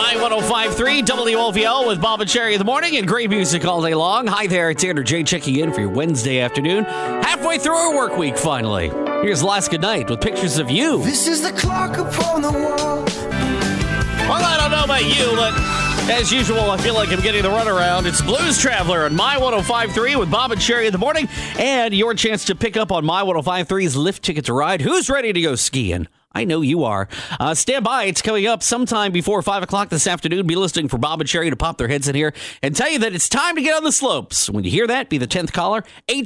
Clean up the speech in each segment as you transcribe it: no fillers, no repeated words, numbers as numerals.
My 105.3 WLVL with Bob and Sherry in the morning and great music all day long. Hi there, it's Andrew J checking in for your Wednesday afternoon. Halfway through our work week, finally. Here's Last Good Night with pictures of you. This is the clock upon the wall. Well, I don't know about you, but as usual, I feel like I'm getting the runaround. It's Blues Traveler on My 105.3 with Bob and Sherry in the morning, and your chance to pick up on My 105.3's Lift Ticket to Ride. Who's ready to go skiing? I know you are. Stand by. It's coming up sometime before 5 o'clock this afternoon. Be listening for Bob and Sherry to pop their heads in here and tell you that it's time to get on the slopes. When you hear that, be the 10th caller,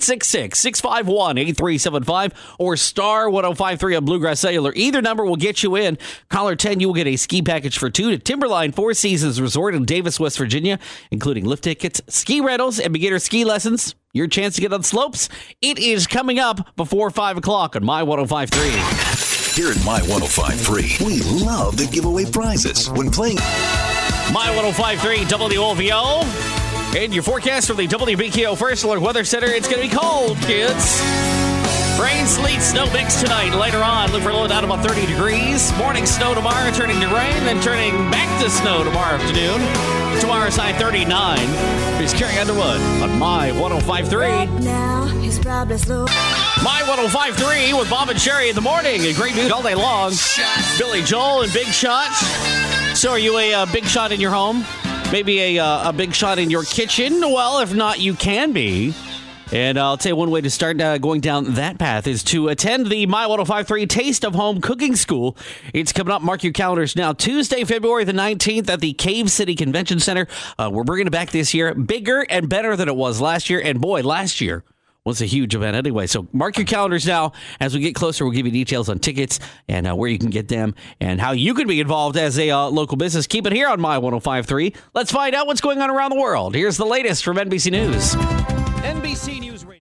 866-651-8375 or star 1053 on Bluegrass Cellular. Either number will get you in. Caller 10, you will get a ski package for two to Timberline Four Seasons Resort in Davis, West Virginia, including lift tickets, ski rentals, and beginner ski lessons. Your chance to get on slopes, it is coming up before 5 o'clock on My 105.3. Here at My 105.3, we love to give away prizes when playing My 105.3 WLVO. And your forecast from the WBKO First Alert Weather Center. It's going to be cold, kids. Rain, sleet, snow mix tonight. Later on, look for a low down about 30 degrees. Morning snow tomorrow, turning to rain, then turning back to snow tomorrow afternoon. Tomorrow's high 39. Here's Carrie Underwood on My 105.3. Now his problems low. My 105.3 with Bob and Sherry in the morning. And great news all day long. Billy Joel and Big Shot. So are you a big shot in your home? Maybe a big shot in your kitchen? Well, if not, you can be. And I'll tell you one way to start going down that path is to attend the My 105.3 Taste of Home Cooking School. It's coming up. Mark your calendars now. Tuesday, February the 19th at the Cave City Convention Center. We're bringing it back this year. Bigger and better than it was last year. And boy, last year was a huge event anyway. So mark your calendars now. As we get closer, we'll give you details on tickets and where you can get them and how you can be involved as a local business. Keep it here on My 105.3. Let's find out what's going on around the world. Here's the latest from NBC News. NBC News Radio.